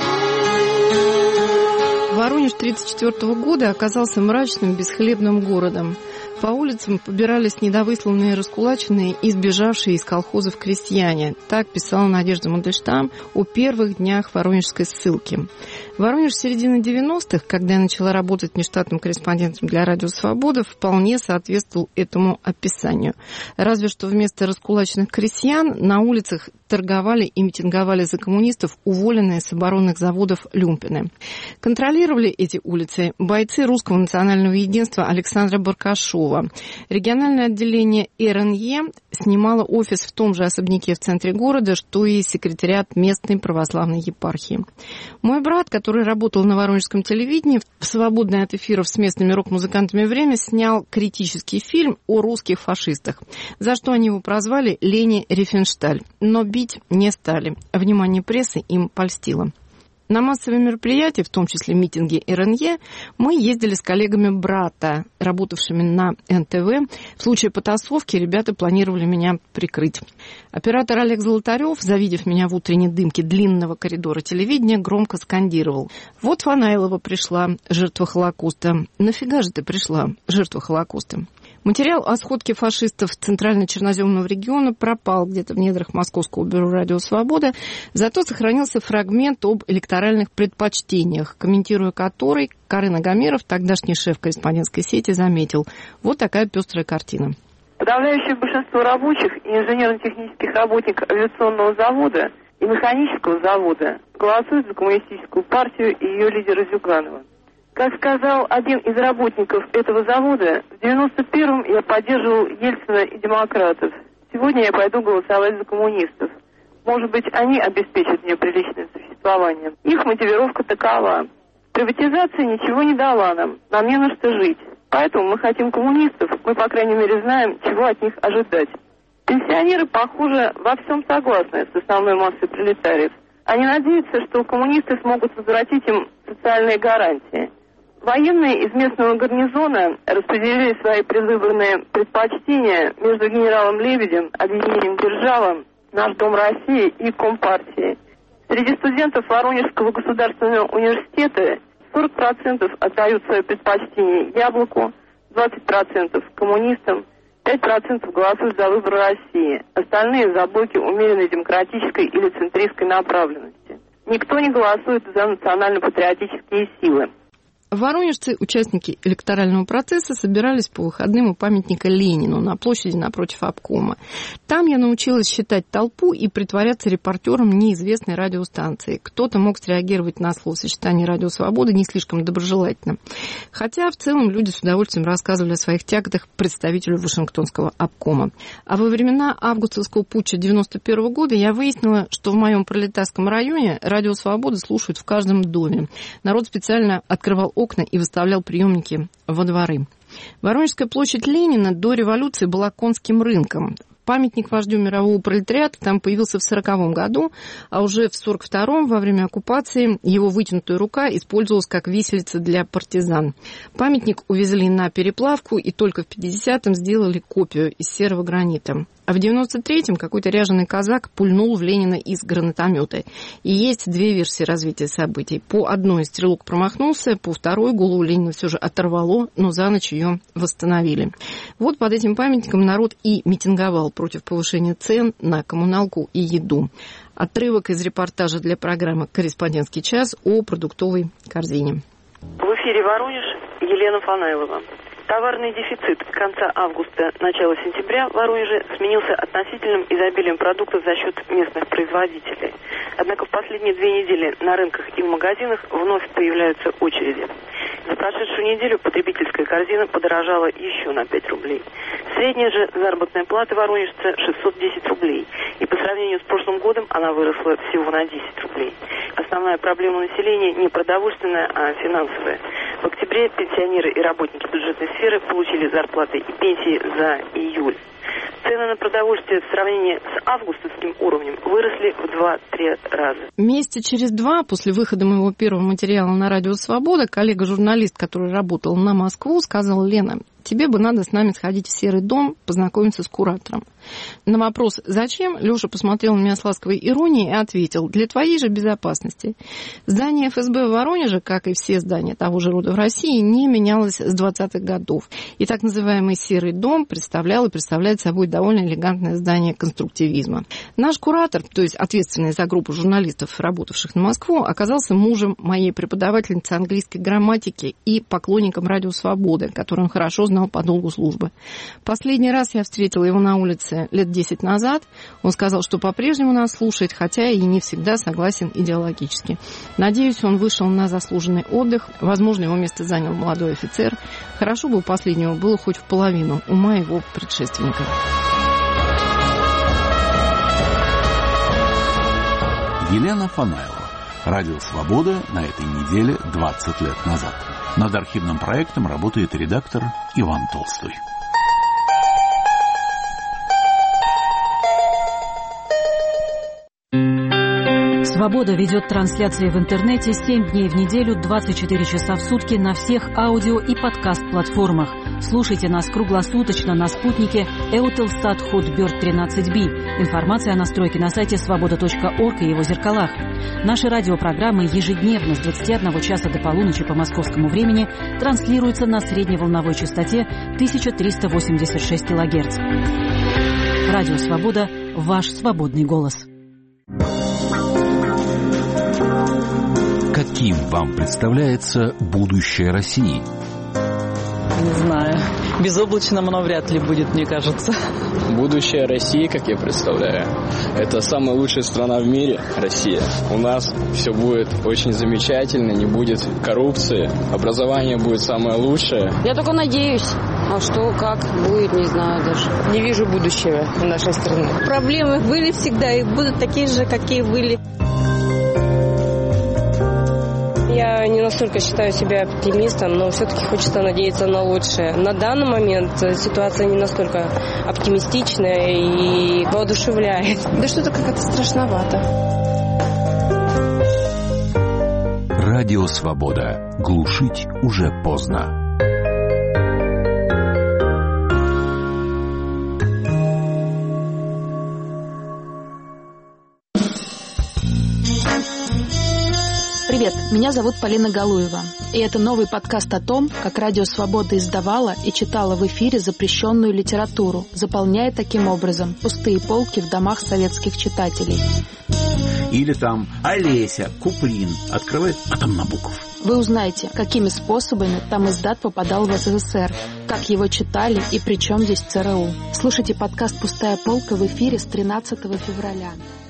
Воронеж 1934 года оказался мрачным, бесхлебным городом. По улицам побирались недовысланные, раскулаченные и сбежавшие из колхозов крестьяне. Так писала Надежда Мандельштам о первых днях воронежской ссылки. Воронеж середины 90-х, когда я начала работать внештатным корреспондентом для «Радио Свобода», вполне соответствовал этому описанию. Разве что вместо раскулаченных крестьян на улицах торговали и митинговали за коммунистов уволенные с оборонных заводов люмпины. Контролировали эти улицы бойцы Русского национального единства Александра Баркашова. Региональное отделение РНЕ снимало офис в том же особняке в центре города, что и секретариат местной православной епархии. Мой брат, который работал на воронежском телевидении, в свободное от эфиров с местными рок-музыкантами время снял критический фильм о русских фашистах, за что они его прозвали Лени Рифеншталь. Но бить не стали. Внимание прессы им польстило. На массовые мероприятия, в том числе митинги РНЕ, мы ездили с коллегами брата, работавшими на НТВ. В случае потасовки ребята планировали меня прикрыть. Оператор Олег Золотарев, завидев меня в утренней дымке длинного коридора телевидения, громко скандировал: «Вот Фанайлова пришла, жертва Холокоста. Нафига же ты пришла, жертва Холокоста?» Материал о сходке фашистов Центрально-Черноземного региона пропал где-то в недрах Московского бюро «Радио Свобода», зато сохранился фрагмент об электоральных предпочтениях, комментируя который Карын Агамиров, тогдашний шеф корреспондентской сети, заметил: вот такая пестрая картина. Подавляющее большинство рабочих и инженерно-технических работников авиационного завода и механического завода голосуют за коммунистическую партию и ее лидера Зюганова. Как сказал один из работников этого завода, в 91-м я поддерживал Ельцина и демократов. Сегодня я пойду голосовать за коммунистов. Может быть, они обеспечат мне приличное существование. Их мотивировка такова: приватизация ничего не дала нам не на что жить. Поэтому мы хотим коммунистов, мы, по крайней мере, знаем, чего от них ожидать. Пенсионеры, похоже, во всем согласны с основной массой пролетариев. Они надеются, что коммунисты смогут возвратить им социальные гарантии. Военные из местного гарнизона распределили свои предвыборные предпочтения между генералом Лебедем, объединением «Держава», «Наш Дом России» и Компартией. Среди студентов Воронежского государственного университета 40% отдают свое предпочтение Яблоку, 20% коммунистам, 5% голосуют за выбор России. Остальные за блоки умеренной демократической или центристской направленности. Никто не голосует за национально-патриотические силы. Воронежцы, участники электорального процесса, собирались по выходным у памятника Ленину на площади напротив обкома. Там я научилась считать толпу и притворяться репортером неизвестной радиостанции. Кто-то мог среагировать на словосочетание «Радио Свобода» не слишком доброжелательно. Хотя в целом люди с удовольствием рассказывали о своих тяготах представителю Вашингтонского обкома. А во времена августовского путча 1991 года я выяснила, что в моем пролетарском районе «Радио Свобода» слушают в каждом доме. Народ специально открывал окна и выставлял приемники во дворы. Воронежская площадь Ленина до революции была конским рынком. Памятник вождю мирового пролетариата там появился в 1940 году, а уже в 1942 во время оккупации его вытянутая рука использовалась как виселица для партизан. Памятник увезли на переплавку и только в 1950-м сделали копию из серого гранита. А в 1993-м какой-то ряженый казак пульнул в Ленина из гранатомета. И есть две версии развития событий. По одной стрелок промахнулся, по второй голову Ленина все же оторвало, но за ночь ее восстановили. Вот под этим памятником народ и митинговал против повышения цен на коммуналку и еду. Отрывок из репортажа для программы «Корреспондентский час» о продуктовой корзине. В эфире Воронеж, Елена Фанайлова. Товарный дефицит конца августа, начала сентября в Воронеже сменился относительным изобилием продуктов за счет местных производителей. Однако в последние 2 недели на рынках и в магазинах вновь появляются очереди. За прошедшую неделю потребительская корзина подорожала еще на 5 рублей. Средняя же заработная плата воронежца 610 рублей. И по сравнению с прошлым годом она выросла всего на 10 рублей. Основная проблема населения не продовольственная, а финансовая. В октябре пенсионеры и работники бюджетной сферы получили зарплаты и пенсии за июль. Цены на продовольствие в сравнении с августовским уровнем выросли в 2-3 раза. Месяца через 2 после выхода моего первого материала на «Радио Свобода» коллега-журналист, который работал на Москву, сказал: «Лена, тебе бы надо с нами сходить в Серый дом, познакомиться с куратором». На вопрос «Зачем?» Леша посмотрел на меня с ласковой иронией и ответил: «Для твоей же безопасности». Здание ФСБ в Воронеже, как и все здания того же рода в России, не менялось с 20-х годов. И так называемый Серый дом представлял и представляет собой довольно элегантное здание конструктивизма. Наш куратор, то есть ответственный за группу журналистов, работавших на Москву, оказался мужем моей преподавательницы английской грамматики и поклонником «Радио Свободы», который он хорошо знал по долгу службы. Последний раз я встретила его на улице лет 10 назад. Он сказал, что по-прежнему нас слушает, хотя и не всегда согласен идеологически. Надеюсь, он вышел на заслуженный отдых. Возможно, его место занял молодой офицер. Хорошо бы у последнего было хоть в половину ума его предшественника. Елена Фанайлова. «Радио Свобода» на этой неделе 20 лет назад. Над архивным проектом работает редактор Иван Толстой. «Свобода» ведет трансляции в интернете 7 дней в неделю, 24 часа в сутки на всех аудио- и подкаст-платформах. Слушайте нас круглосуточно на спутнике Eutelsat Hotbird 13B. Информация о настройке на сайте svoboda.org и его зеркалах. Наши радиопрограммы ежедневно с 21 часа до полуночи по московскому времени транслируются на средневолновой частоте 1386 кГц. Радио «Свобода» – ваш свободный голос. Каким вам представляется будущее России? Не знаю. Безоблачным оно вряд ли будет, мне кажется. Будущее России, как я представляю, это самая лучшая страна в мире, Россия. У нас все будет очень замечательно, не будет коррупции, образование будет самое лучшее. Я только надеюсь. А что, как будет, не знаю даже. Не вижу будущего в нашей стране. Проблемы были всегда и будут такие же, какие были. Я не настолько считаю себя оптимистом, но все-таки хочется надеяться на лучшее. На данный момент ситуация не настолько оптимистичная и воодушевляет. Да что-то как-то страшновато. Радио «Свобода». Глушить уже поздно. Привет, меня зовут Полина Галуева, и это новый подкаст о том, как Радио Свобода издавала и читала в эфире запрещенную литературу, заполняя таким образом пустые полки в домах советских читателей. Или там Олеся, Куприн, открывает, а там Набоков. Вы узнаете, какими способами там издат попадал в СССР, как его читали и при чем здесь ЦРУ. Слушайте подкаст «Пустая полка» в эфире с 13 февраля.